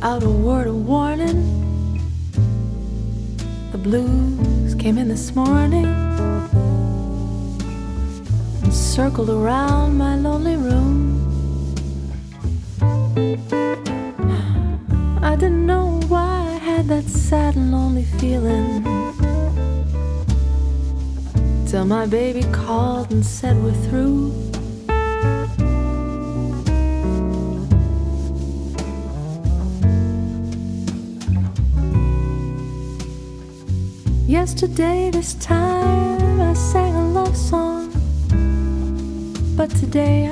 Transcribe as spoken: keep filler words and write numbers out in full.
without a word of warning. The blues came in this morning and circled around my lonely room. I didn't know why I had that sad and lonely feeling, till my baby called and said we're through. Yesterday this time I sang a love song, but today I